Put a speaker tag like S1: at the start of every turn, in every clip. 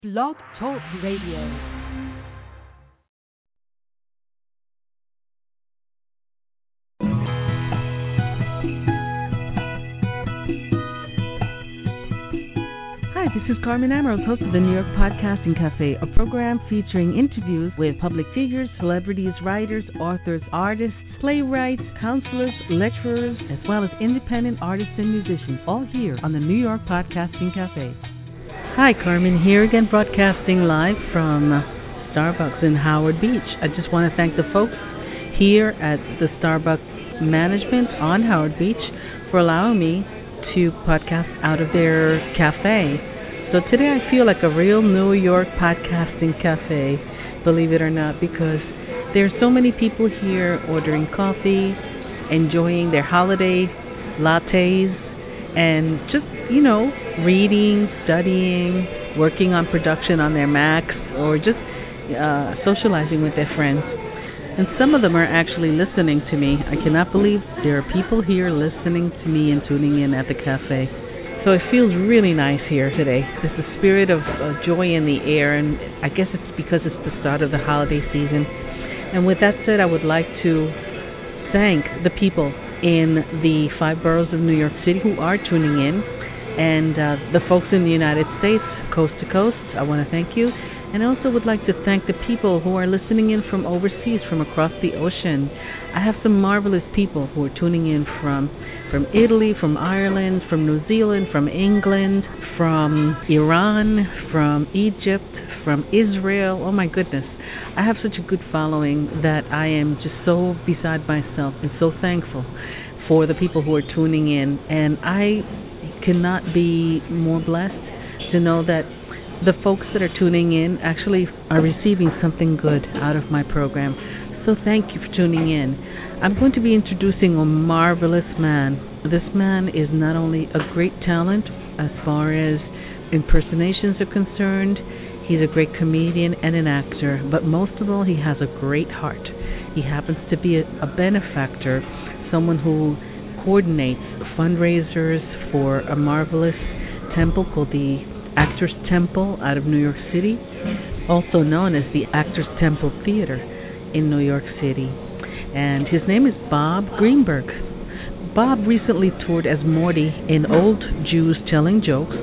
S1: Blog Talk Radio. Hi, this is Carmen Ambrose, host of the New York Podcasting Cafe, a program featuring interviews with public figures, celebrities, writers, authors, artists, playwrights, counselors, lecturers, as well as independent artists and musicians, all here on the New York Podcasting Cafe. Hi, Carmen here again, broadcasting live from Starbucks in Howard Beach. I just want to thank the folks here at the Starbucks management on Howard Beach for allowing me to podcast out of their cafe. So today I feel like a real New York podcasting cafe, believe it or not, because there are so many people here ordering coffee, enjoying their holiday lattes, and just, reading, studying, working on production on their Macs, or just socializing with their friends. And some of them are actually listening to me. I cannot believe there are people here listening to me and tuning in at the cafe. So it feels really nice here today. There's a spirit of joy in the air, and I guess it's because it's the start of the holiday season. And with that said, I would like to thank the people in the 5 boroughs of New York City who are tuning in, and the folks in the United States, coast to coast. I want to thank you. And I also would like to thank the people who are listening in from overseas, from across the ocean. I have some marvelous people who are tuning in from Italy, from Ireland, from New Zealand, from England, from Iran, from Egypt, from Israel. Oh my goodness. I have such a good following that I am just so beside myself and so thankful for the people who are tuning in. And I cannot be more blessed to know that the folks that are tuning in actually are receiving something good out of my program. So thank you for tuning in. I'm going to be introducing a marvelous man. This man is not only a great talent as far as impersonations are concerned, he's a great comedian and an actor, but most of all, he has a great heart. He happens to be a benefactor, someone who coordinates fundraisers for a marvelous temple called the Actors Temple out of New York City, also known as the Actors Temple Theater in New York City. And his name is Bob Greenberg. Bob recently toured as Morty in Old Jews Telling Jokes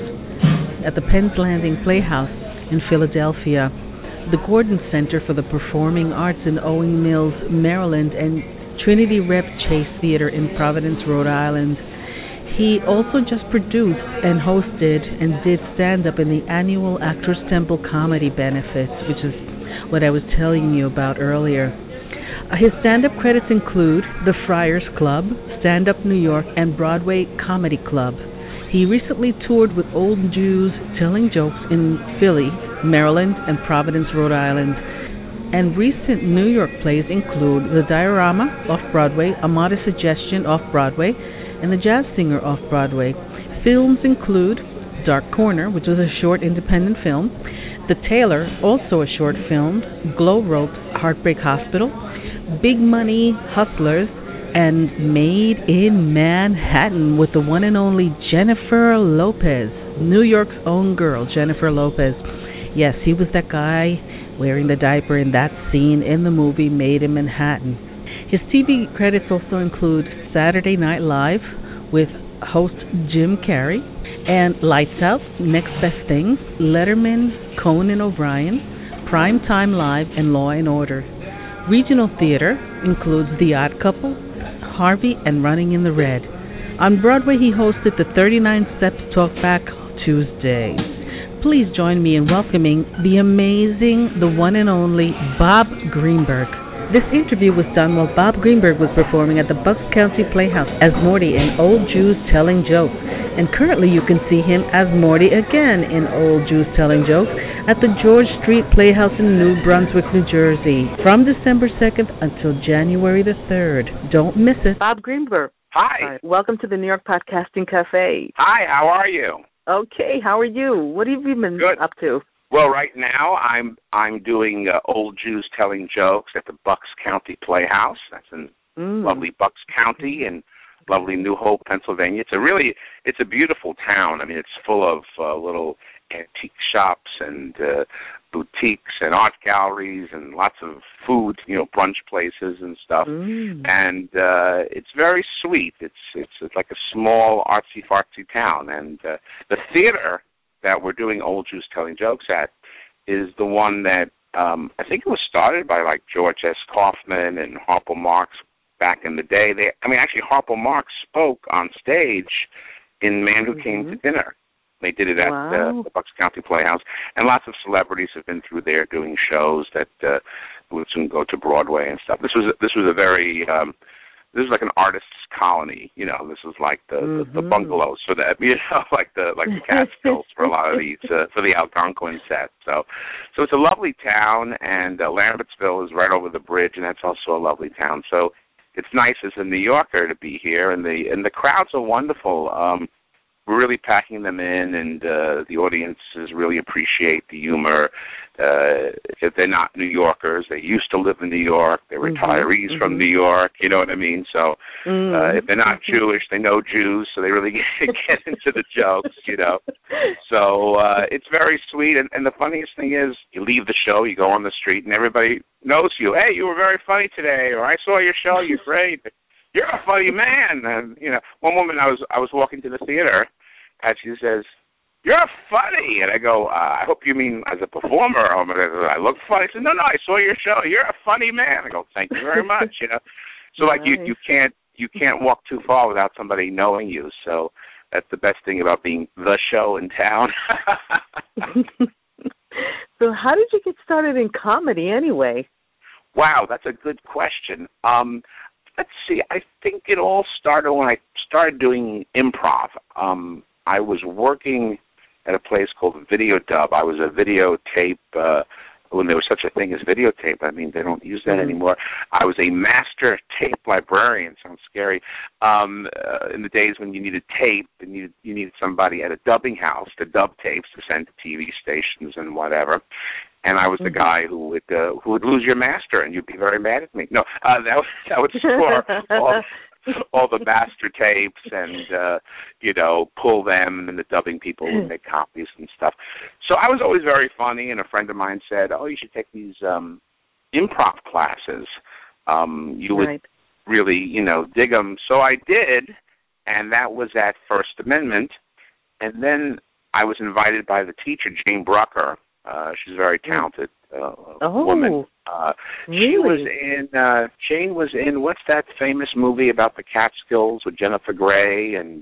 S1: at the Penn's Landing Playhouse in Philadelphia, the Gordon Center for the Performing Arts in Owings Mills, Maryland, and Trinity Rep Chase Theater in Providence, Rhode Island. He also just produced and hosted and did stand-up in the annual Actors Temple Comedy Benefits, which is what I was telling you about earlier. His stand-up credits include the Friars Club, Stand Up New York, and Broadway Comedy Club. He recently toured with Old Jews Telling Jokes in Philly, Maryland, and Providence, Rhode Island. And recent New York plays include The Diorama off-Broadway, A Modest Suggestion off-Broadway, and The Jazz Singer off-Broadway. Films include Dark Corner, which was a short independent film, The Tailor, also a short film, Glow Ropes, Heartbreak Hospital, Big Money, Hustlers, and Made in Manhattan with the one and only Jennifer Lopez, New York's own girl, Jennifer Lopez. Yes, he was that guy wearing the diaper in that scene in the movie Made in Manhattan. His TV credits also include Saturday Night Live with host Jim Carrey, and Lights Out, Next Best Thing, Letterman, Conan O'Brien, Primetime Live, and Law and Order. Regional theater includes The Odd Couple, Harvey, and Running in the Red. On Broadway, he hosted the 39 Steps Talkback Tuesdays. Please join me in welcoming the amazing, the one and only Bob Greenberg. This interview was done while Bob Greenberg was performing at the Bucks County Playhouse as Morty in Old Jews Telling Jokes. And currently you can see him as Morty again in Old Jews Telling Jokes at the George Street Playhouse in New Brunswick, New Jersey, from December 2nd until January the 3rd. Don't miss it. Bob Greenberg.
S2: Hi.
S1: Welcome to the New York Podcasting Cafe.
S2: Hi, how are you?
S1: Okay, how are you? What have you been up to?
S2: Well, right now I'm doing Old Jews Telling Jokes at the Bucks County Playhouse. That's in lovely Bucks County in lovely New Hope, Pennsylvania. It's a beautiful town. I mean, it's full of little antique shops and boutiques and art galleries and lots of food, brunch places and stuff. And it's very sweet. It's like a small artsy-fartsy town. And the theater that we're doing Old Jews Telling Jokes at is the one that I think it was started by like George S. Kaufman and Harpo Marx back in the day. Actually, Harpo Marx spoke on stage in Man Who Came to Dinner. They did it at the Bucks County Playhouse, and lots of celebrities have been through there doing shows that would soon go to Broadway and stuff. This was a very this was like an artist's colony. This was like the bungalows for that. Like the Catskills for a lot of these for the Algonquin set. So it's a lovely town, and Lambertsville is right over the bridge, and that's also a lovely town. So it's nice as a New Yorker to be here, and the crowds are wonderful. We're really packing them in, and the audiences really appreciate the humor. If they're not New Yorkers, they used to live in New York. They're retirees from New York. You know what I mean? So if they're not Jewish, they know Jews, so they really get into the jokes. So it's very sweet. And the funniest thing is, you leave the show, you go on the street, and everybody knows you. Hey, you were very funny today, or I saw your show. You're great. You're a funny man. And one woman I was walking to the theater, and she says, "You're funny." And I go, "I hope you mean as a performer. I look funny." She said, "No, I saw your show. You're a funny man." I go, "Thank you very much." So like you can't walk too far without somebody knowing you. So that's the best thing about being the show in town.
S1: So how did you get started in comedy anyway?
S2: Wow, that's a good question. Let's see. I think it all started when I started doing improv. I was working at a place called Videodub. I was a videotape, when there was such a thing as videotape. They don't use that anymore. I was a master tape librarian. Sounds scary. In the days when you needed tape and you needed somebody at a dubbing house to dub tapes to send to TV stations and whatever. And I was the guy who would lose your master, and you'd be very mad at me. No, that would store all the master tapes and pull them, and the dubbing people would make copies and stuff. So I was always very funny, and a friend of mine said, "Oh, you should take these improv classes. You would really, dig them." So I did, and that was at First Amendment. And then I was invited by the teacher, Jane Brucker. She's a very talented woman.
S1: Really?
S2: Jane was in, what's that famous movie about the Catskills with Jennifer Grey and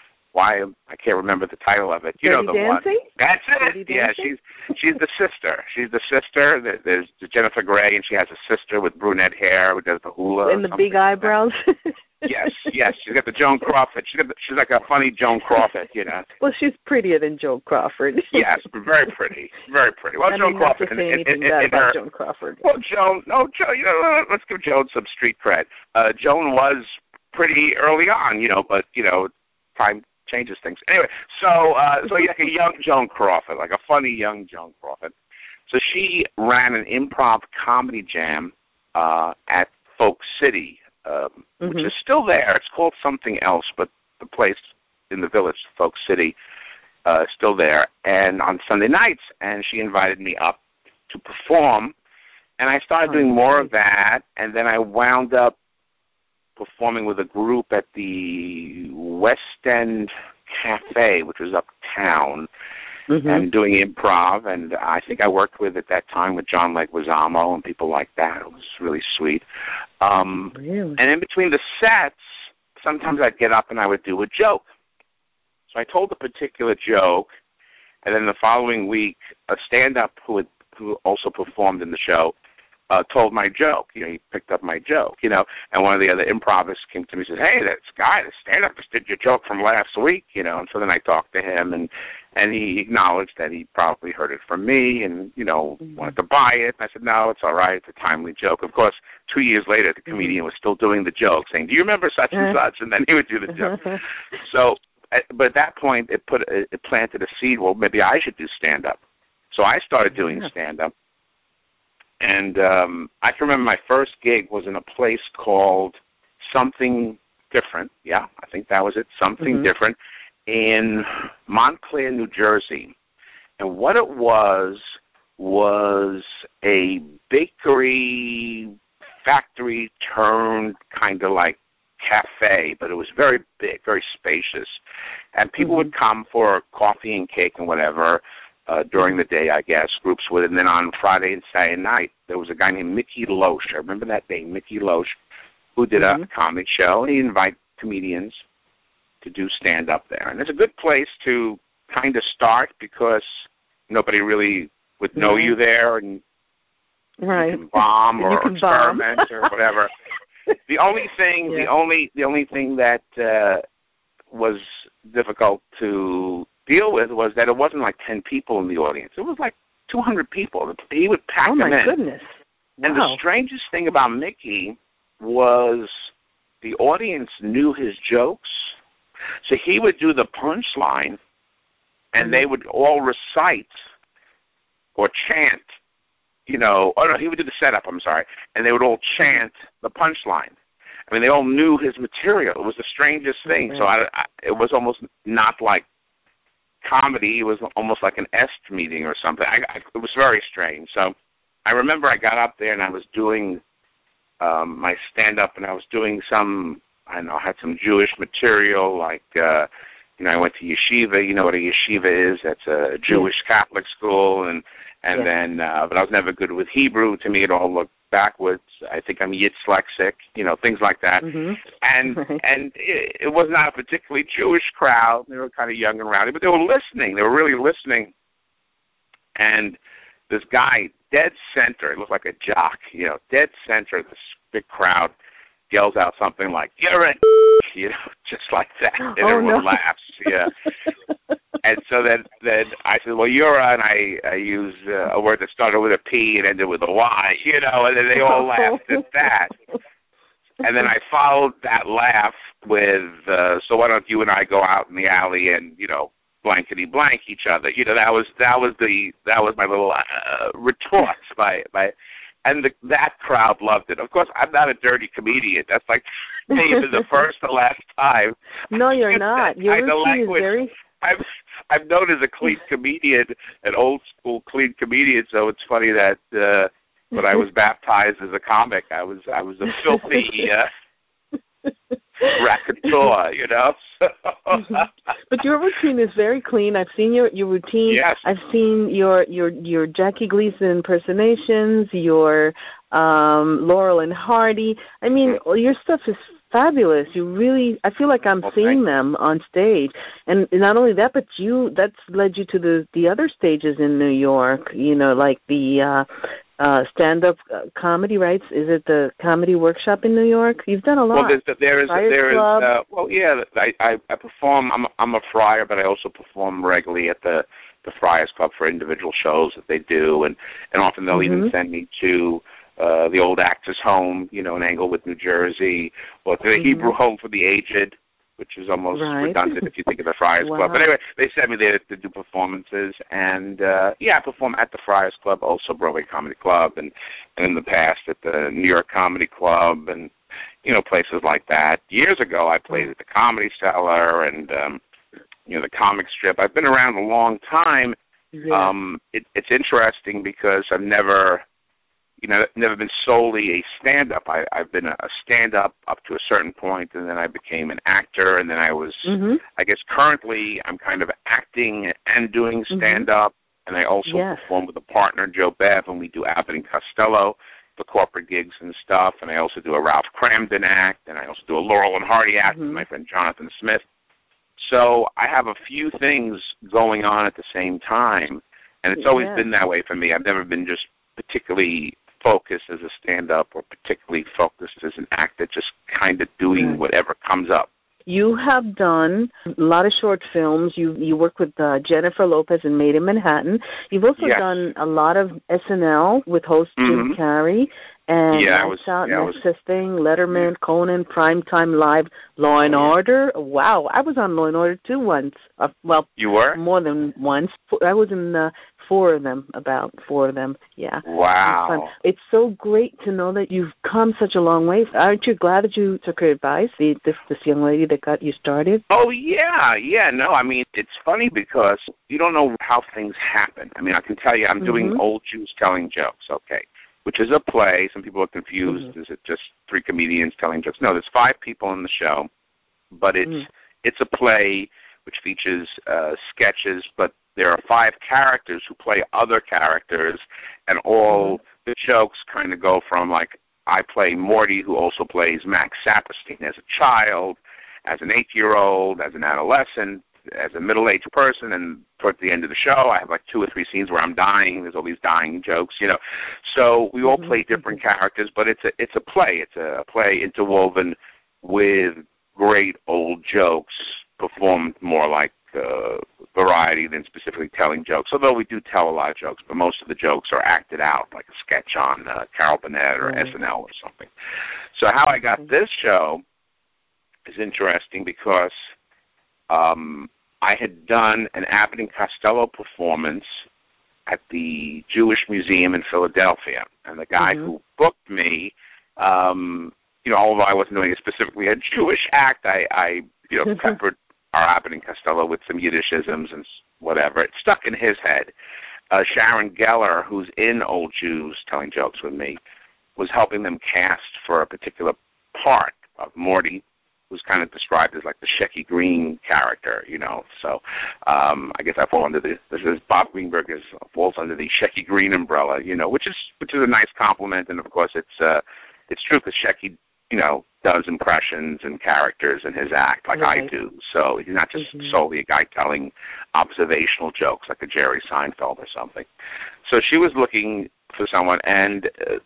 S2: I can't remember the title of it. You know the
S1: Dancing?
S2: One. That's it. Yeah, she's the sister. She's the sister. There's Jennifer Grey, and she has a sister with brunette hair who does the hula.
S1: And the big eyebrows.
S2: Yes. She's got the Joan Crawford. She's like a funny Joan Crawford,
S1: Well, she's prettier than Joan Crawford.
S2: Yes, very pretty. Very pretty. Well, Joan Crawford.
S1: Not to say anything bad about Joan Crawford.
S2: Well, Joan, let's give Joan some street cred. Joan was pretty early on, but, time changes things. Anyway, so like a young Joan Crawford, like a funny young Joan Crawford. So she ran an improv comedy jam at Folk City, which is still there. It's called something else, but the place in the village, Folk City, is still there. And on Sunday nights, and she invited me up to perform, and I started doing more of that, and then I wound up performing with a group at the West End Cafe, which was uptown, and doing improv. And I think I worked at that time with John Leguizamo and people like that. It was really sweet.
S1: Really?
S2: And in between the sets, sometimes I'd get up and I would do a joke. So I told a particular joke, and then the following week, a stand-up who also performed in the show told my joke. He picked up my joke, and one of the other improvists came to me and said, "Hey, this guy, the stand-up, just did your joke from last week," and so then I talked to him, and he acknowledged that he probably heard it from me and, wanted to buy it. And I said, "No, it's all right. It's a timely joke." Of course, 2 years later, the comedian was still doing the joke, saying, "Do you remember such and such?" And then he would do the joke. So, but at that point, it planted a seed. Well, maybe I should do stand-up. So I started doing stand-up. And I can remember my first gig was in a place called Something Different. Yeah, I think that was it, Something Different, in Montclair, New Jersey. And what it was a bakery factory turned kind of like cafe, but it was very big, very spacious. And people would come for coffee and cake and whatever during the day, I guess, groups would. And then on Friday and Saturday night, there was a guy named Mickey Loesch. I remember that name, Mickey Loesch, who did a comedy show. And he'd invite comedians to do stand-up there. And it's a good place to kind of start because nobody really would know you there, and you can bomb or experiment or whatever. The only thing, the only thing that was difficult to deal with was that it wasn't like 10 people in the audience. It was like 200 people. He would pack them in.
S1: Oh my goodness! Wow.
S2: And the strangest thing about Mickey was the audience knew his jokes, so he would do the punchline, and they would all recite or chant, he would do the setup, and they would all chant the punchline. I mean, they all knew his material. It was the strangest thing. So it was almost not like comedy. It was almost like an est meeting or something. It was very strange. So I remember I got up there and I was doing my stand-up, and I was doing I had some Jewish material, like, I went to yeshiva. You know what a yeshiva is? That's a Jewish Catholic school, and then, but I was never good with Hebrew. To me, it all looked backwards. I think I'm Yitzlexic, things like that. And it was not a particularly Jewish crowd. They were kind of young and rowdy, but they were listening. They were really listening. And this guy, dead center, it looked like a jock, dead center, this big crowd, yells out something like, "You're a," just like that, and everyone laughs. And so then I said, "Well, you're a," and I use a word that started with a P and ended with a Y, and then they all laughed at that. And then I followed that laugh with, "So why don't you and I go out in the alley and blankety blank each other?" That was my little retort by. And that crowd loved it. Of course, I'm not a dirty comedian. That's like maybe the first and last time.
S1: No, you're not. Your routine is very...
S2: I'm known as a clean comedian, an old school clean comedian. So it's funny that when I was baptized as a comic, I was a filthy raconteur,
S1: But your routine is very clean. I've seen your routine.
S2: Yes.
S1: I've seen your Jackie Gleason impersonations, your Laurel and Hardy. I mean, your stuff is fabulous. I feel like I'm seeing them on stage. And not only that, but that's led you to the other stages in New York, like the stand-up comedy, right? Is it the Comedy Workshop in New York? You've done a lot.
S2: Well, there is I perform. I'm a friar, but I also perform regularly at the Friars Club for individual shows that they do, and often they'll even send me to the Old Actors Home, in Englewood, New Jersey, or to the Hebrew Home for the Aged, which is almost redundant if you think of the Friars Club. But anyway, they sent me there to do performances, and I perform at the Friars Club, also Broadway Comedy Club, and in the past at the New York Comedy Club, and places like that. Years ago, I played at the Comedy Cellar and the Comic Strip. I've been around a long time.
S1: Yeah.
S2: It's interesting because I've never been solely a stand-up. I've been a stand-up up to a certain point, and then I became an actor, and then I was, I guess currently I'm kind of acting and doing stand-up, and I also perform with a partner, Joe Bev, and we do Abbott and Costello, the corporate gigs and stuff, and I also do a Ralph Cramden act, and I also do a Laurel and Hardy act with my friend Jonathan Smith. So I have a few things going on at the same time, and it's always been that way for me. I've never been just particularly focused as a stand-up or particularly focused as an actor, just kind of doing whatever comes up.
S1: You have done a lot of short films. You work with Jennifer Lopez in Made in Manhattan. You've also done a lot of SNL with host Jim Carrey. And Lights Out, Next Best Thing, Letterman, Conan, Primetime Live, Law and Order. Wow, I was on Law and Order too once.
S2: You were?
S1: More than once. I was in about four of them. Yeah.
S2: Wow.
S1: It's so great to know that you've come such a long way. Aren't you glad that you took her advice, this young lady that got you started?
S2: Oh, yeah. Yeah, no, I mean, it's funny because you don't know how things happen. I mean, I can tell you I'm doing Old Jews Telling Jokes, okay, which is a play. Some people are confused. Is it just 3 comedians telling jokes? No, there's 5 people in the show, but it's a play which features sketches, but there are 5 characters who play other characters, and all the jokes kind of go from, like, I play Morty, who also plays Max Saperstein as a child, as an 8-year-old, as an adolescent, as a middle-aged person, and towards the end of the show, I have like 2 or 3 scenes where I'm dying. There's all these dying jokes, you know. So we all play different characters, but it's a play. It's a play interwoven with great old jokes, performed more like variety than specifically telling jokes. Although we do tell a lot of jokes, but most of the jokes are acted out, like a sketch on Carol Burnett or SNL or something. So how I got this show is interesting because I had done an Abbott and Costello performance at the Jewish Museum in Philadelphia, and the guy who booked me, you know, although I wasn't doing specifically a Jewish act, I you know, peppered our Abbott and Costello with some Yiddishisms and whatever. It stuck in his head. Sharon Geller, who's in Old Jews Telling Jokes with me, was helping them cast for a particular part of Morty, who's kind of described as like the Shecky Green character, you know. So I guess I fall under Bob Greenberg falls under the Shecky Green umbrella, you know, which is a nice compliment, and of course it's true because Shecky, you know, does impressions and characters in his act like I do. So he's not just solely a guy telling observational jokes like a Jerry Seinfeld or something. So she was looking for someone, and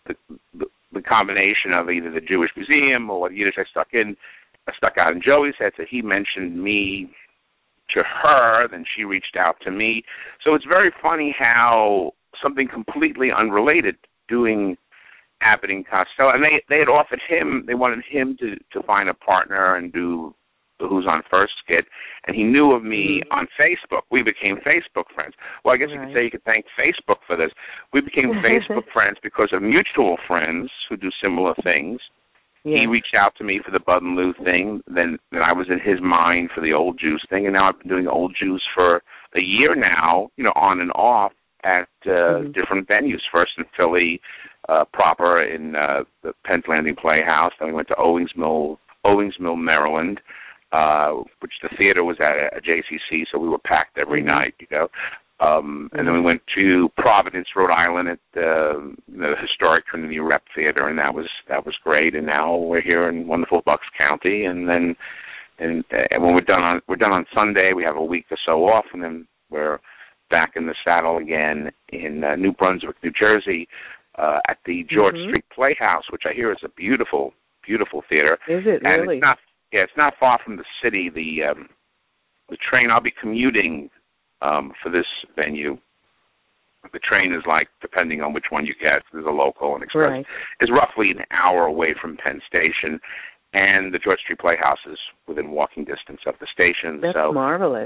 S2: the combination of either the Jewish Museum or what Yiddish I stuck out in Joey's head, so he mentioned me to her, then she reached out to me. So it's very funny how something completely unrelated, doing Abbott and Costello, and they had offered him, they wanted him to find a partner and do the Who's on First skit, and he knew of me on Facebook. We became Facebook friends. Well, I guess you could say you could thank Facebook for this. We became Facebook friends because of mutual friends who do similar things. Yeah. He reached out to me for the Bud and Lou thing. Then I was in his mind for the Old Jews thing, and now I've been doing Old Jews for a year now, you know, on and off at different venues. First in Philly, proper in the Penn's Landing Playhouse. Then we went to Owings Mill, Maryland, which the theater was at a JCC, so we were packed every night, you know. And then we went to Providence, Rhode Island, at the historic Trinity Rep Theater, and that was great. And now we're here in wonderful Bucks County, and then and when we're done on Sunday, we have a week or so off, and then we're back in the saddle again in New Brunswick, New Jersey, at the George Street Playhouse, which I hear is a beautiful, beautiful theater.
S1: Is it
S2: and
S1: really?
S2: It's not far from the city. The train, I'll be commuting for this venue. The train is like, depending on which one you get, there's a local and express, is roughly an hour away from Penn Station, and the George Street Playhouse is within walking distance of the station.
S1: That's marvelous.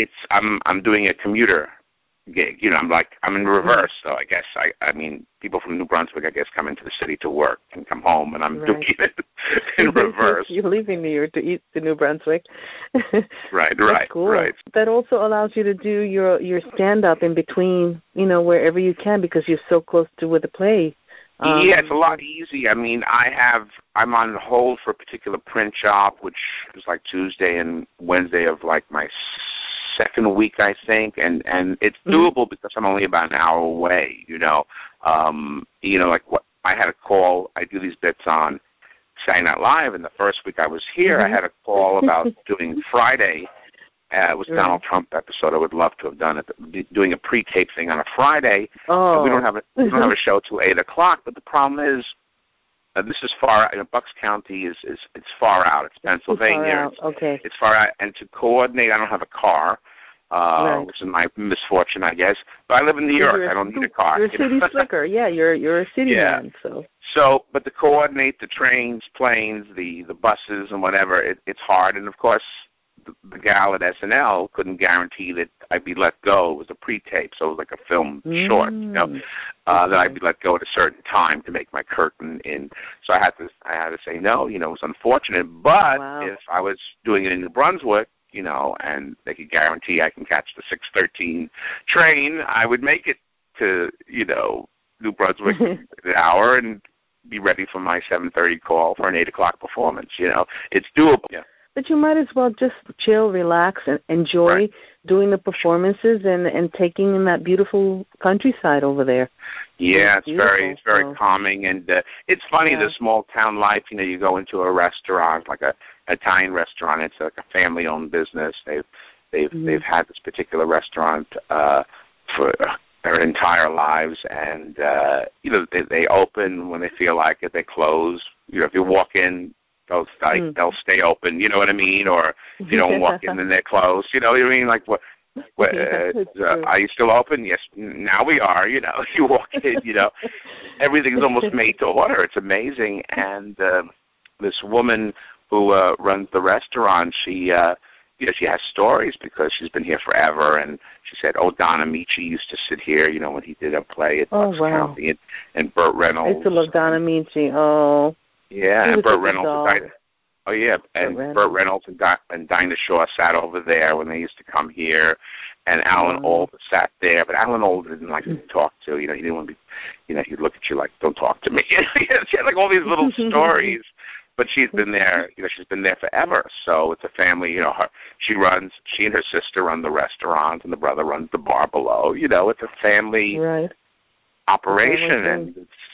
S2: I'm doing a commuter gig. You know, I'm in reverse. So I guess I mean people from New Brunswick, I guess, come into the city to work and come home, and I'm doing it in reverse.
S1: You're leaving New York to eat to New Brunswick.
S2: Right.
S1: That's cool.
S2: Right.
S1: That also allows you to do your stand up in between, you know, wherever you can, because you're so close to where the play.
S2: Yeah, it's a lot easier. I mean, I'm on hold for a particular print job, which is like Tuesday and Wednesday of like my second week, I think, and it's doable because I'm only about an hour away, you know. Like what I had a call, I do these bits on Saturday Night Live, and the first week I was here, I had a call about doing Friday. It was Donald Trump episode. I would love to have done it, doing a pre-tape thing on a Friday. Oh. We don't have a show till 8:00, but the problem is, this is far. Bucks County is it's far out. It's Pennsylvania. It's far out, and to coordinate, I don't have a car, which is my misfortune, I guess. But I live in New York. I don't need a car.
S1: You're a city slicker. Yeah, you're a city man.
S2: So, but to coordinate the trains, planes, the buses, and whatever, it's hard. And of course, the gal at SNL couldn't guarantee that I'd be let go. It was a pre-tape, so it was like a film short, that I'd be let go at a certain time to make my curtain in. So I had to say no. It was unfortunate. But if I was doing it in New Brunswick, and they could guarantee I can catch the 6:13 train, I would make it to, New Brunswick in an hour and be ready for my 7:30 call for an 8 o'clock performance. It's doable. Yeah.
S1: But you might as well just chill, relax, and enjoy doing the performances and taking in that beautiful countryside over there.
S2: Yeah, it's very calming, and it's funny, the small town life. You go into a restaurant, like a Italian restaurant. It's like a family-owned business. They've had this particular restaurant for their entire lives, and they open when they feel like it. They close. If you walk in, they'll stay open. You know what I mean? Or if you don't walk in, then they're closed. You know what I mean? Like what? Are you still open? Yes. Now we are. You walk in. Everything's almost made to order. It's amazing. And this woman who runs the restaurant, she has stories because she's been here forever. And she said, Don Amici used to sit here, when he did a play at Bucks County, and Burt Reynolds.
S1: I used to love Don Amici. Oh.
S2: Yeah, and Burt Reynolds and Dinah. Oh yeah, and Burt Reynolds and Dinah Shaw sat over there when they used to come here, and Alan Alda sat there. But Alan Alda didn't like to be talked to. He didn't want to be. He'd look at you like, "Don't talk to me." She had like all these little stories. But she's been there. She's been there forever. So it's a family. She and her sister run the restaurant, and the brother runs the bar below. It's a family operation, and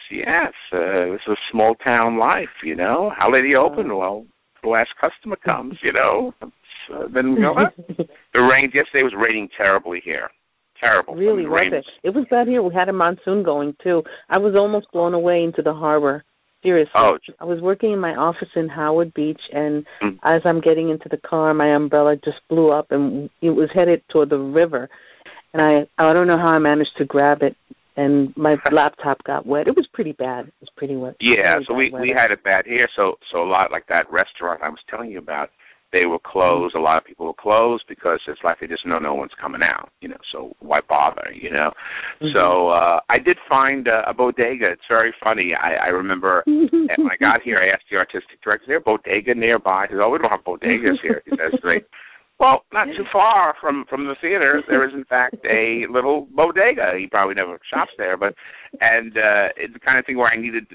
S2: it's a small town life. How late do you open? Well, the last customer comes. Then we go. The rain yesterday was raining terribly here. Terrible.
S1: Really, was it? It was bad here. We had a monsoon going too. I was almost blown away into the harbor. Seriously. Oh. I was working in my office in Howard Beach, and as I'm getting into the car, my umbrella just blew up, and it was headed toward the river. And I don't know how I managed to grab it, and my laptop got wet. It was pretty bad. It was pretty wet.
S2: Yeah, so we had it bad here. So a lot like that restaurant I was telling you about, they were closed. A lot of people were closed because it's like they just know no one's coming out, so why bother, So I did find a bodega. It's very funny. I remember when I got here, I asked the artistic director, is there a bodega nearby? He said, we don't have bodegas here. He says to me, well, not too far from the theater, there is, in fact, a little bodega. He probably never shops there, and it's the kind of thing where I needed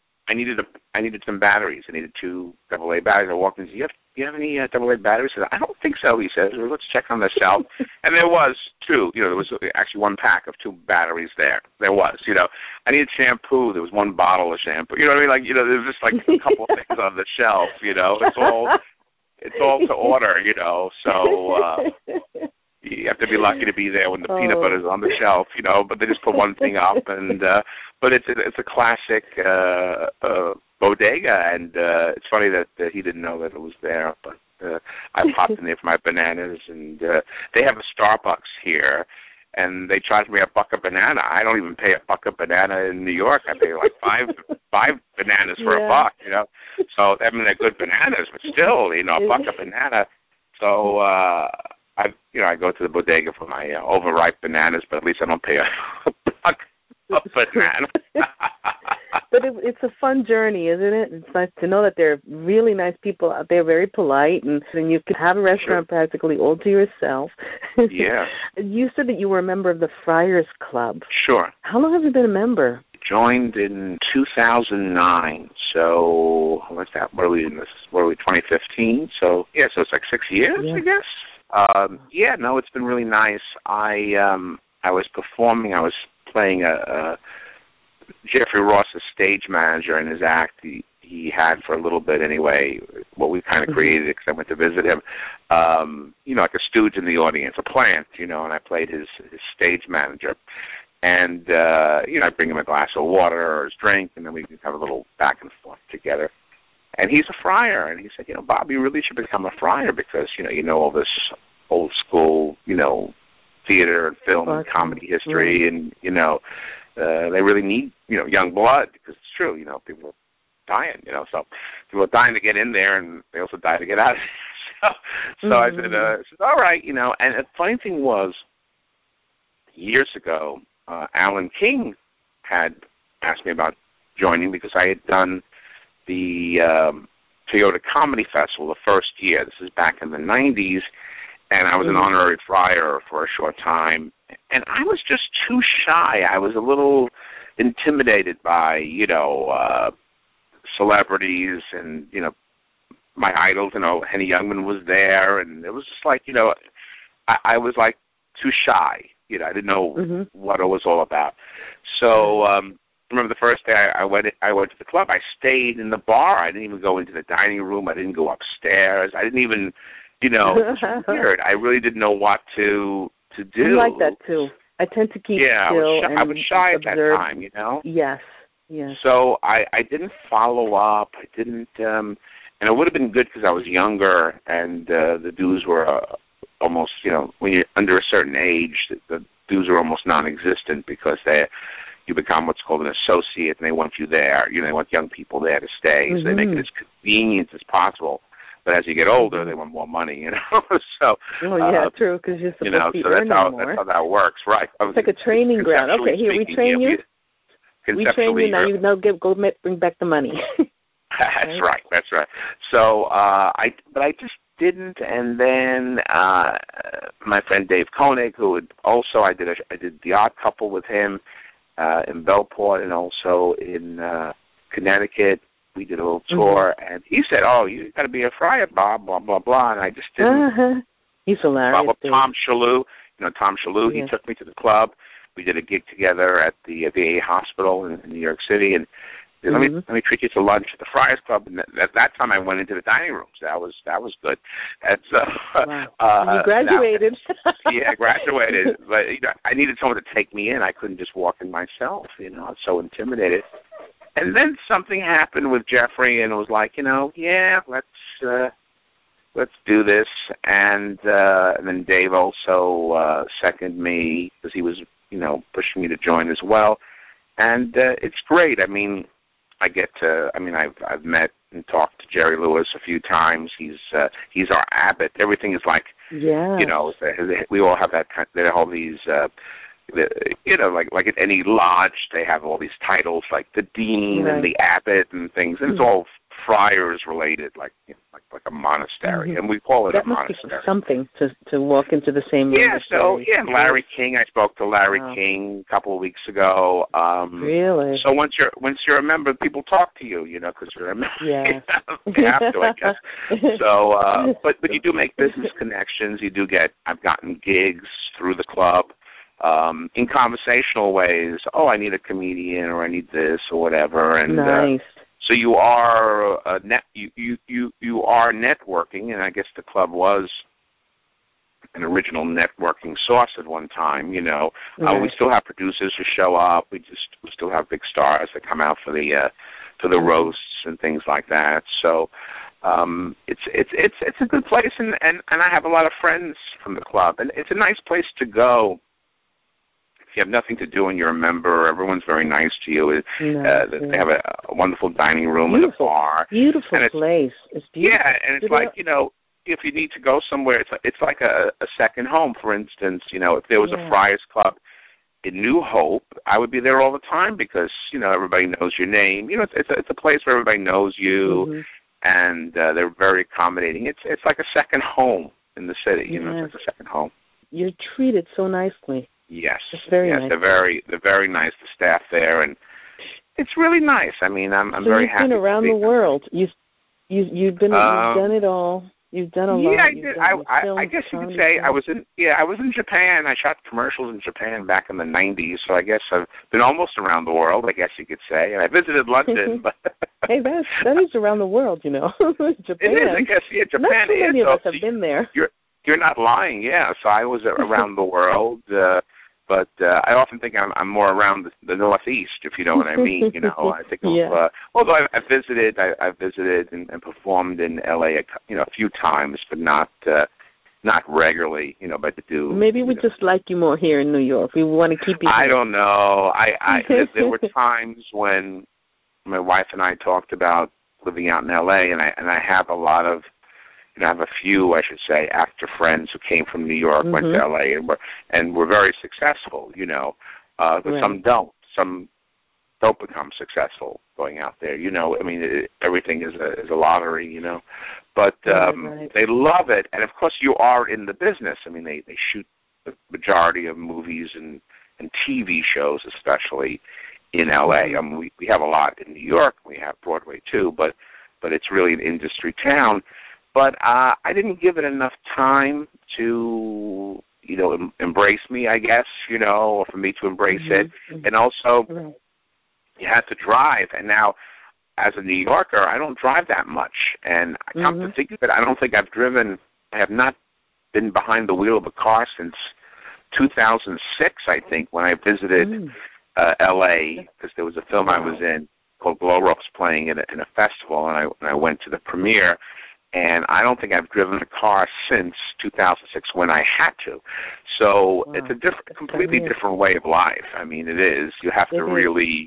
S2: some batteries. I needed 2 AA batteries. I walked in and said, do you have any AA batteries? He said, I don't think so, he says. Well, let's check on the shelf. And there was 2. There was actually 1 pack of 2 batteries there. There was, I needed shampoo. There was 1 bottle of shampoo. You know what I mean? Like, there's just like a couple of things on the shelf, It's all to order, So you have to be lucky to be there when the peanut butter's on the shelf, but they just put 1 thing up, and but it's a classic bodega, and it's funny that he didn't know that it was there, but I popped in there for my bananas, and they have a Starbucks here, and they charge me $1 a banana. I don't even pay $1 a banana in New York. I pay like five bananas for $1, So I mean, they're good bananas, but still, $1 a banana. So I go to the bodega for my overripe bananas, but at least I don't pay $1 a banana.
S1: But it's a fun journey, isn't it? It's nice to know that there are really nice people out there, very polite, and you can have a restaurant practically all to yourself.
S2: Yeah.
S1: You said that you were a member of the Friars Club.
S2: Sure.
S1: How long have you been a member?
S2: Joined in 2009. So what's that? What are we in this? What are we? 2015. So so it's like 6 years, I guess. It's been really nice. I was performing. I was playing Jeffrey Ross's stage manager in his act. He had for a little bit anyway, what we kind of created, because I went to visit him, like a stooge in the audience, a plant, and I played his stage manager. And, I'd bring him a glass of water or his drink, and then we'd have a little back and forth together. And he's a friar, and he said, Bob, you really should become a friar because, all this old school, theater and film and comedy history, and they really need, young blood, because it's true, people are dying, so people are dying to get in there, and they also die to get out of there. So I said, all right, and the funny thing was, years ago, Alan King had asked me about joining because I had done the Toyota Comedy Festival the first year. This is back in the 90s, and I was an honorary friar for a short time, and I was just too shy. I was a little intimidated by, celebrities and, my idols. Henny Youngman was there, and it was just like, I was like too shy. I didn't know what it was all about. So I remember the first day I went to the club. I stayed in the bar. I didn't even go into the dining room. I didn't go upstairs. I didn't even, it was weird. I really didn't know what to do.
S1: I like that too. I tend to keep still.
S2: I was shy at that time,
S1: Yes.
S2: So I didn't follow up. I didn't, and it would have been good because I was younger, and the dues were almost, when you're under a certain age, the dues are almost non-existent because you become what's called an associate, and they want you there. They want young people there to stay, so they make it as convenient as possible. But as you get older, they want more money, So,
S1: true, because you're supposed to earn more.
S2: That's how that works, right?
S1: It's like a training ground. Okay, here we train you. We train you now. You go bring back the money.
S2: That's right. So, I just didn't, and then my friend Dave Koenig, who would also I did The Odd Couple with him in Bellport and also in Connecticut. We did a little tour, and he said, "Oh, you got to be a friar, Bob." Blah blah blah, and I just didn't.
S1: He's hilarious.
S2: Tom Shalhoub, he took me to the club. We did a gig together at the VA hospital in New York City, and let me treat you to lunch at the Friars Club. And at that time, I went into the dining rooms. That was good. That's
S1: you graduated.
S2: I graduated, but I needed someone to take me in. I couldn't just walk in myself. I was so intimidated. And then something happened with Jeffrey, and it was like, let's do this. And then Dave also seconded me because he was, pushing me to join as well. And it's great. I mean, I've met and talked to Jerry Lewis a few times. He's our abbot. Everything is like, we all have that kind. They have all these. Like at any lodge, they have all these titles like the dean and the abbot and things, and it's all friars related, like a monastery, and we call it
S1: that
S2: a monastery.
S1: Must be something to walk into the same monastery.
S2: Larry King. I spoke to Larry King a couple of weeks ago.
S1: Really?
S2: So once you're a member, people talk to you, because you're a member.
S1: Yeah.
S2: You have to, I guess. So, but you do make business connections. I've gotten gigs through the club. In conversational ways, I need a comedian or I need this or whatever, and
S1: nice.
S2: So you are you are networking, and I guess the club was an original networking source at one time. We still have producers who show up. We still have big stars that come out for the roasts and things like that. So it's a good place, and I have a lot of friends from the club, and it's a nice place to go. If you have nothing to do and you're a member, everyone's very nice to you. They have a wonderful dining room and a bar.
S1: Beautiful place. It's beautiful.
S2: Yeah, and it's like, if you need to go somewhere, it's like a second home. For instance, if there was a Friars Club in New Hope, I would be there all the time because, everybody knows your name. It's a place where everybody knows you, and they're very accommodating. It's like a second home in the city. It's like a second home.
S1: You're treated so nicely.
S2: Yes,
S1: it's very nice.
S2: They're very nice. The staff there, and it's really nice. I mean, I'm very happy.
S1: You've been around the world. You've done it all. You've done a lot.
S2: Yeah, I did. I guess you could say I was in Japan. I shot commercials in Japan back in the 90s. So I guess I've been almost around the world. I guess you could say. And I visited London. But
S1: hey, that is around the world. Japan.
S2: It is. I guess Japan.
S1: Not too many of us have been there.
S2: You're not lying. Yeah. So I was around the world. But I often think I'm more around the Northeast, if you know what I mean. I think of, although I visited and performed in L.A. a few times, but not not regularly, but to do.
S1: Maybe we just like you more here in New York. We want to keep you here.
S2: I don't know. There were times when my wife and I talked about living out in L.A., and I have a lot of, I have a few, I should say, actor friends who came from New York, went to L.A., and were very successful, but some don't. Some don't become successful going out there. Everything is a lottery, But they love it, and of course you are in the business. I mean, they shoot the majority of movies and TV shows, especially in L.A. We have a lot in New York. We have Broadway too, but it's really an industry town. But I didn't give it enough time to, embrace me, I guess, or for me to embrace it. And also, you had to drive. And now, as a New Yorker, I don't drive that much. And I come to think of it, I don't think I have not been behind the wheel of a car since 2006, I think, when I visited L.A., because there was a film I was in called Glow Ropes playing in a festival, and I went to the premiere. And I don't think I've driven a car since 2006 when I had to. So it's a completely different way of life. I mean, it is. You have to really.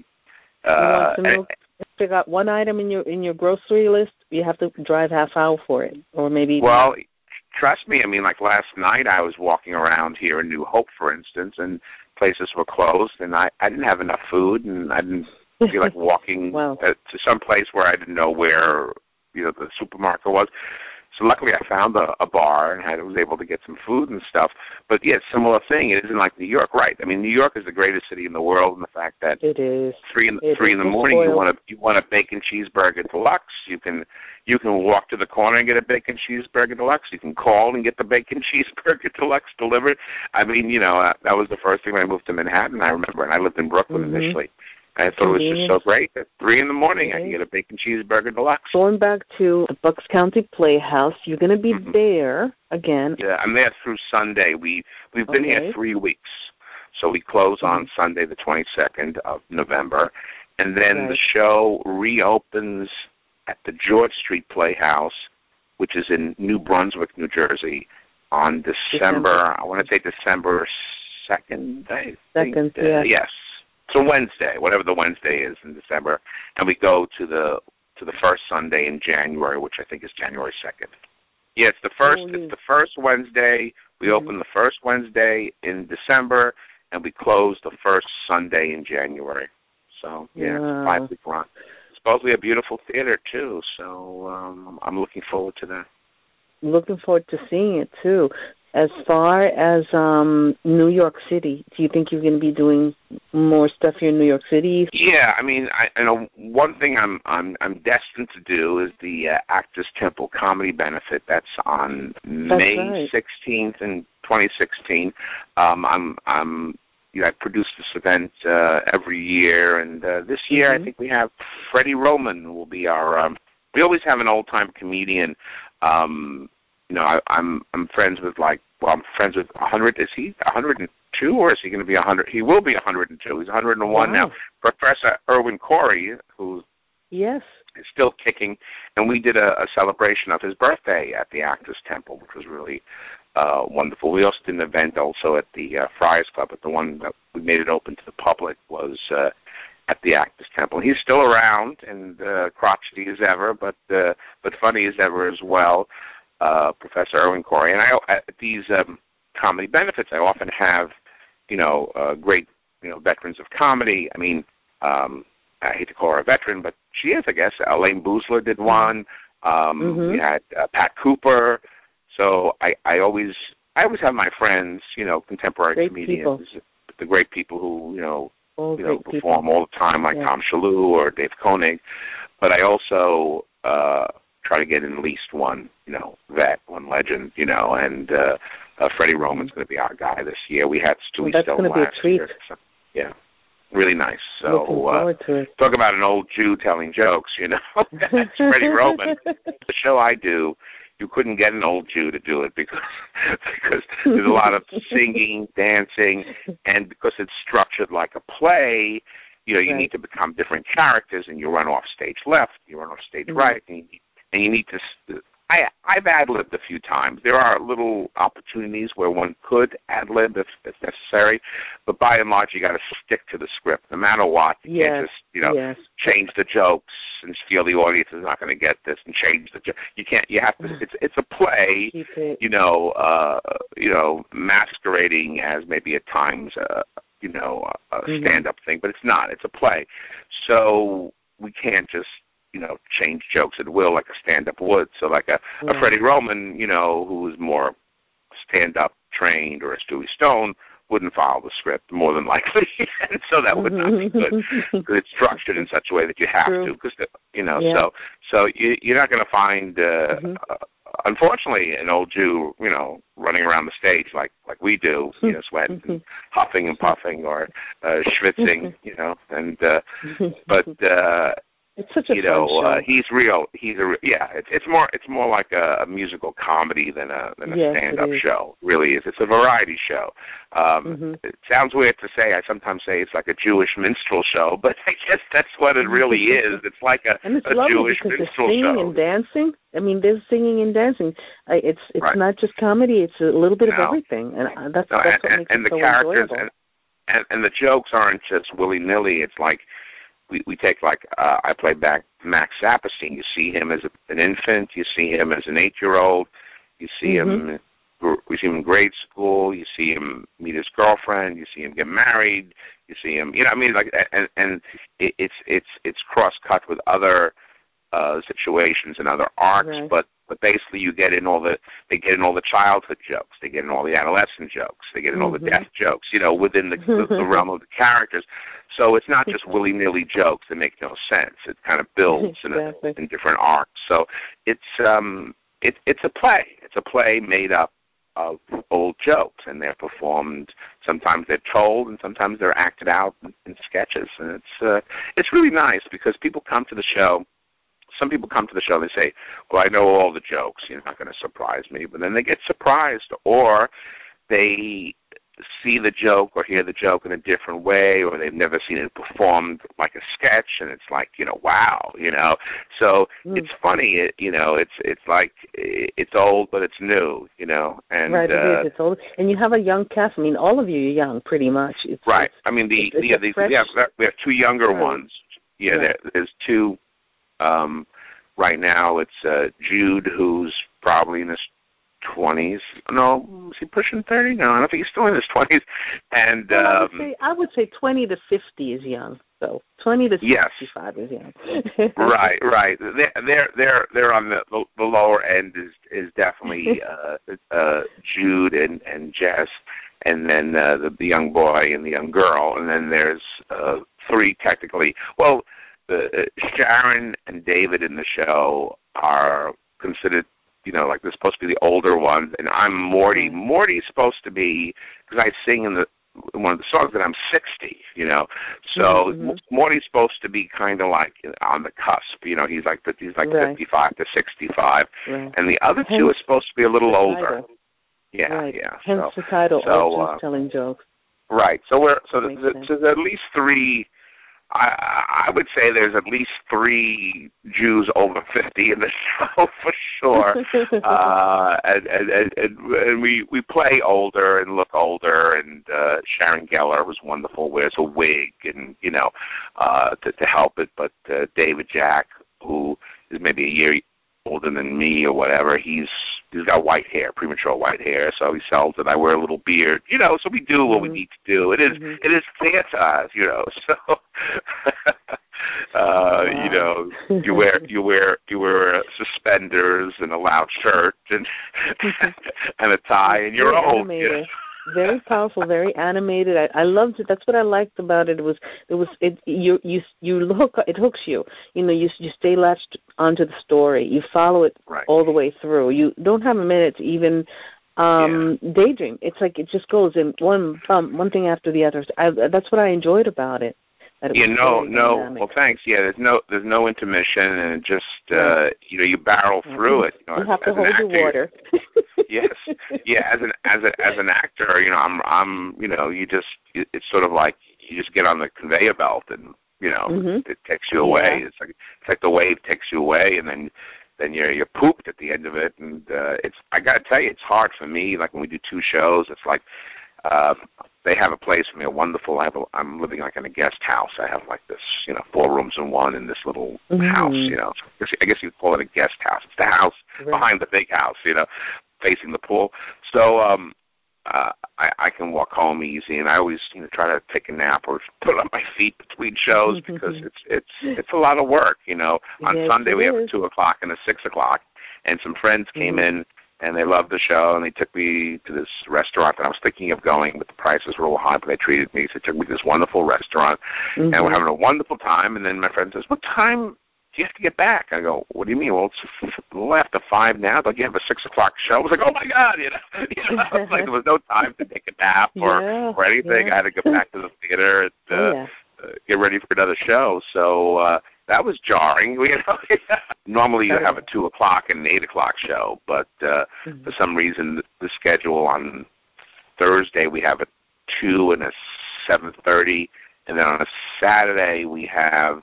S1: If you got one item in your grocery list, you have to drive half hour for it, or maybe.
S2: Well, trust me. I mean, like last night, I was walking around here in New Hope, for instance, and places were closed, and I didn't have enough food, and I didn't feel like walking to some place where I didn't know where the supermarket was. So luckily I found a bar and I was able to get some food and stuff. But yeah, similar thing. It isn't like New York, right? I mean, New York is the greatest city in the world, and the fact that
S1: it is
S2: 3 in the morning you want a bacon cheeseburger deluxe. You can walk to the corner and get a bacon cheeseburger deluxe. You can call and get the bacon cheeseburger deluxe delivered. I mean, that was the first thing when I moved to Manhattan. I remember, and I lived in Brooklyn initially. I thought it was just so great that 3 in the morning I can get a bacon cheeseburger deluxe.
S1: Going back to the Bucks County Playhouse, you're going to be there again.
S2: Yeah, I'm there through Sunday. We've been here 3 weeks. So we close on Sunday the 22nd of November. And then the show reopens at the George Street Playhouse, which is in New Brunswick, New Jersey, on December. I want to say December 2nd. Yes. It's a Wednesday, whatever the Wednesday is in December, and we go to the first Sunday in January, which I think is January 2nd. Yeah, it's the first. It's the first Wednesday. We open the first Wednesday in December, and we close the first Sunday in January. So it's a 5-week run. It's supposedly a beautiful theater too, so I'm looking forward to that.
S1: Looking forward to seeing it too. As far as New York City, do you think you're going to be doing more stuff here in New York City?
S2: Yeah, I mean, I know one thing I'm destined to do is the Actors Temple Comedy Benefit. That's on May 16th in 2016. I produce this event every year, and this year I think we have Freddie Roman will be our. We always have an old time comedian. I'm friends with I'm friends with 100. Is he 102 or is he going to be 100? He will be 102. He's 101 now. Professor Erwin Corey, who is still kicking, and we did a celebration of his birthday at the Actors Temple, which was really wonderful. We also did an event also at the Friars Club, but the one that we made it open to the public was at the Actors Temple. He's still around and crotchety as ever, but funny as ever as well. Professor Erwin Corey, and at these comedy benefits, I often have, great, veterans of comedy. I mean, I hate to call her a veteran, but she is, I guess. Elaine Boozler did one. We had Pat Cooper. So I always have my friends, contemporary great comedians, the great people who, perform all the time, like Tom Shalhoub or Dave Koenig. But I also try to get in at least one, vet, one legend, and Freddie Roman's going to be our guy this year. We had Stewie Stone last year. So, really nice. So
S1: looking forward to it.
S2: Talk about an old Jew telling jokes, That's Freddie Roman. The show I do, you couldn't get an old Jew to do it because there's a lot of singing, dancing, and because it's structured like a play, you need to become different characters, and you run off stage left, you run off stage right, and you need to I've ad-libbed a few times. There are little opportunities where one could ad-lib if necessary, but by and large, you got to stick to the script, no matter what. You can't just, change the jokes and feel the audience is not going to get this and change the joke. You can't. You have to. It's a play, masquerading as maybe at times, a stand-up thing, but it's not. It's a play, so we can't just change jokes at will like a stand-up would. So like a Freddie Roman, who was more stand-up trained, or a Stewie Stone, wouldn't follow the script more than likely, and so that would not be good because it's structured in such a way that you have to. Because so you're not going to find, unfortunately, an old Jew, running around the stage like we do, sweating, and huffing and puffing, or schwitzing, and but.
S1: It's such a fun show.
S2: He's real. It's more like a musical comedy than a stand-up show. It really is. It's a variety show. It sounds weird to say. I sometimes say it's like a Jewish minstrel show, but I guess that's what it really is. It's like a Jewish minstrel show.
S1: And singing and dancing. I mean, there's singing and dancing. It's not just comedy. It's a little bit of everything, and that's what makes it so enjoyable.
S2: And the jokes aren't just willy-nilly. It's like we take, I play back Max Saperstein. You see him as an infant. You see him as an 8-year-old. You see him. We see him in grade school. You see him meet his girlfriend. You see him get married. You see him. And it's cross-cut with other situations and other arcs, but basically they get in all the childhood jokes, they get in all the adolescent jokes, they get in all the death jokes, within the realm of the characters. So it's not just willy-nilly jokes that make no sense. It kind of builds in different arcs. So it's a play. It's a play made up of old jokes, and they're performed. Sometimes they're told, and sometimes they're acted out in sketches. And it's really nice because people come to the show. Some people come to the show and they say, well, I know all the jokes. You're not going to surprise me. But then they get surprised, or they see the joke or hear the joke in a different way, or they've never seen it performed like a sketch, and it's like, wow, So it's funny, it's like it's old, but it's new, And
S1: right, it is. It's old, and you have a young cast. I mean, all of you are young, pretty much.
S2: Right. I mean, we have two younger ones. Yeah, there's two. Right now, it's Jude, who's probably in his 20s. No, is he pushing 30? No, I don't think he's still in his 20s. And
S1: I would say 20 to 50 is young. So 20 to 65 is young.
S2: Right. They're on the lower end. Is definitely Jude and Jess, and then the young boy and the young girl, and then there's three technically. Well. Sharon and David in the show are considered, like they're supposed to be the older ones, and I'm Morty. Morty's supposed to be, because I sing in one of the songs that I'm 60, So Morty's supposed to be kind of like on the cusp, He's like 55 to 65, and the other two are supposed to be a little older. Yeah.
S1: Hence the title, Old Jews Telling Jokes.
S2: Right. So there's at least three. I would say there's at least three Jews over 50 in the show for sure, and we play older and look older. And Sharon Geller was wonderful, wears a wig, and to help it. But David Jack, who is maybe a year older than me or whatever, he's got white hair, premature white hair, so he sells it. I wear a little beard, so we do what we need to do. It is theater, so you wear suspenders and a loud shirt and and a tie, and you're old.
S1: Very powerful, very animated. I loved it. That's what I liked about it. It hooks you. You stay latched onto the story. You follow it all the way through. You don't have a minute to even daydream. It's like it just goes in one thing after the other. That's what I enjoyed about it.
S2: Well, thanks. Yeah, there's no intermission, and it just you barrel through it.
S1: You have to hold your water.
S2: Yes, as an actor, I'm it's sort of like you just get on the conveyor belt, and it takes you away. It's like the wave takes you away, and then then you're pooped at the end of it. And I got to tell you, it's hard for me. Like when we do 2 shows, it's like they have a place for me, a wonderful. I'm living like in a guest house. I have like this, 4 rooms in one in this little house. I guess you'd call it a guest house. It's the house behind the big house, facing the pool. So I can walk home easy, and I always try to take a nap or put up my feet between shows because it's a lot of work. On Sunday we have a 2:00 and a 6:00, and some friends came in. And they loved the show, and they took me to this restaurant that I was thinking of going, but the prices were a little high, but they treated me. So they took me to this wonderful restaurant, and we're having a wonderful time. And then my friend says, "What time do you have to get back?" I go, "What do you mean?" "Well, it's a little after 5 now. Don't you have a 6:00 show?" I was like, "Oh, my God," I was like, there was no time to take a nap or anything. I had to go back to the theater and get ready for another show. So that was jarring. Normally you have a 2:00 and an 8:00 show, but for some reason the schedule on Thursday we have a 2 and a 7:30, and then on a Saturday we have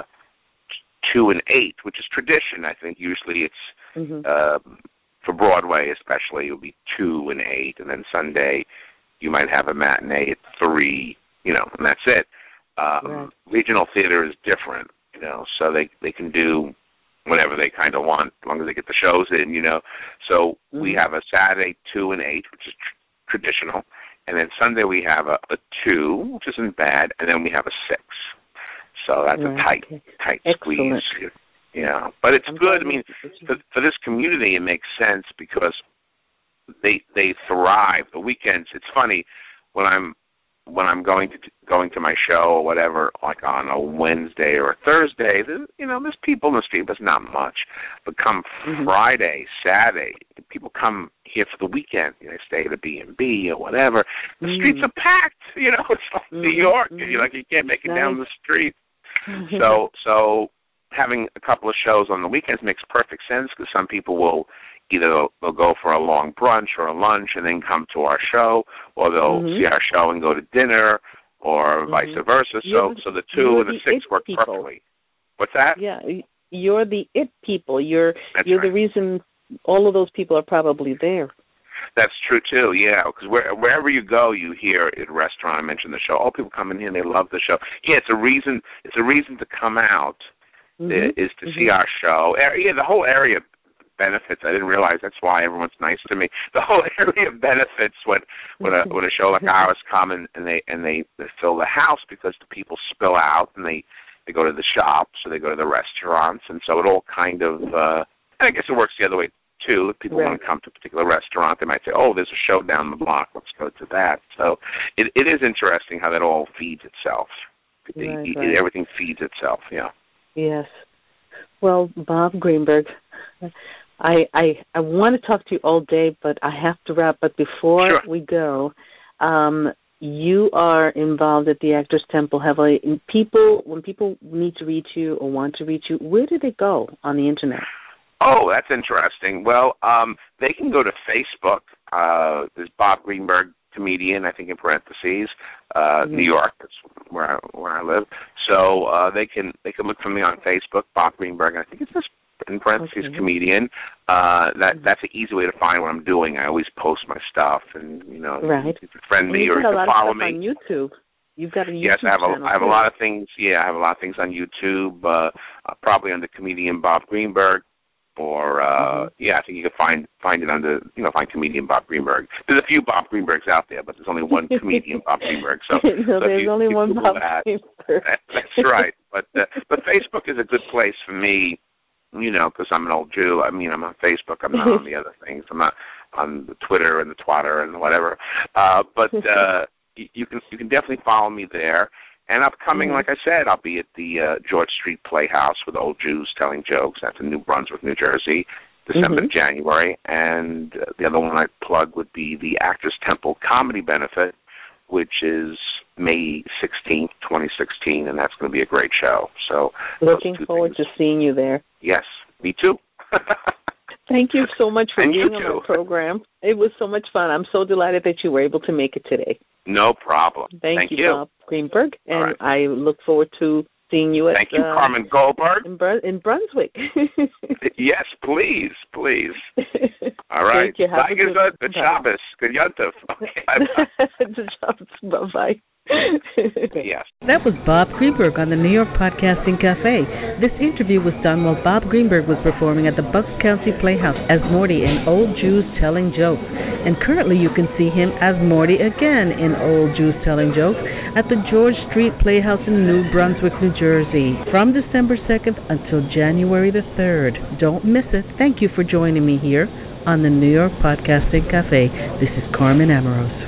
S2: 2 and 8, which is tradition. I think usually it's for Broadway especially, it would be 2 and 8, and then Sunday you might have a matinee at 3, and that's it. Regional theater is different. So they can do whatever they kind of want as long as they get the shows in, So we have a Saturday 2 and 8, which is traditional, and then Sunday we have a 2, which isn't bad, and then we have a 6. So that's a tight squeeze. But it's good. I mean, for this community, it makes sense because they thrive. The weekends, it's funny when I'm going to my show or whatever, like on a Wednesday or a Thursday, there's people in the street, but it's not much. But come Friday, Saturday, people come here for the weekend. They stay at a B&B or whatever. The streets are packed. It's like New York. You can't make it down the street. So having a couple of shows on the weekends makes perfect sense because some people will either they'll go for a long brunch or a lunch and then come to our show, or they'll see our show and go to dinner, or vice versa. So the 2 and the 6 work perfectly. What's that?
S1: Yeah, you're the it people. You're the reason all of those people are probably there.
S2: That's true too. Yeah, because wherever you go, you hear at a restaurant. I mentioned the show. Oh, people come in here and they love the show. Yeah, it's a reason. It's a reason to come out. Is to see our show. Yeah, the whole area benefits. I didn't realize that's why everyone's nice to me. The whole area benefits when a show like ours come and they fill the house because the people spill out and they go to the shops or they go to the restaurants, and so it all kind of and I guess it works the other way too. If people want to come to a particular restaurant, they might say, "Oh, there's a show down the block. Let's go to that." So it is interesting how that all feeds itself. Everything feeds itself. Yeah.
S1: Yes. Well, Bob Greenberg, I want to talk to you all day, but I have to wrap. But before we go, you are involved at the Actors Temple heavily. And when people need to reach you or want to reach you, where do they go on the Internet?
S2: Oh, that's interesting. Well, they can go to Facebook. There's Bob Greenberg, comedian, I think in parentheses, New York. That's where I live. So they can look for me on Facebook, Bob Greenberg. I think it's just in parentheses comedian. That's an easy way to find what I'm doing. I always post my stuff, and you can friend me or you can follow me.
S1: On YouTube. You've got a YouTube
S2: Yes, I have
S1: channel,
S2: a lot of things. Yeah, I have a lot of things on YouTube. Probably under comedian Bob Greenberg. Or I think you can find it under find comedian Bob Greenberg. There's a few Bob Greenbergs out there, but there's only one comedian Bob Greenberg. So
S1: there's only one Bob Greenberg.
S2: That's right. But Facebook is a good place for me, because I'm an old Jew. I mean, I'm on Facebook. I'm not on the other things. I'm not on the Twitter and the Twatter and whatever. But you can definitely follow me there. And upcoming, like I said, I'll be at the George Street Playhouse with Old Jews Telling Jokes. That's in New Brunswick, New Jersey, December, January. And the other one I'd plug would be the Actors Temple Comedy Benefit, which is May 16th, 2016, and that's going to be a great show. So
S1: looking forward to seeing you there.
S2: Yes, me too.
S1: Thank you so much for being on my program. It was so much fun. I'm so delighted that you were able to make it today.
S2: No problem.
S1: Thank you, Bob Greenberg. And I look forward to seeing you at...
S2: Thank you, Carmen Goldberg.
S1: In Brunswick.
S2: Yes, please. All right.
S1: Thank you.
S2: Good Shabbos. Good Yontif. Okay.
S1: Good Shabbos. Bye-bye.
S2: Yes.
S1: That was Bob Greenberg on the New York Podcasting Cafe. This interview was done while Bob Greenberg was performing at the Bucks County Playhouse as Morty in Old Jews Telling Jokes. And currently you can see him as Morty again in Old Jews Telling Jokes at the George Street Playhouse in New Brunswick, New Jersey from December 2nd until January the 3rd. Don't miss it. Thank you for joining me here on the New York Podcasting Cafe. This is Carmen Amorose.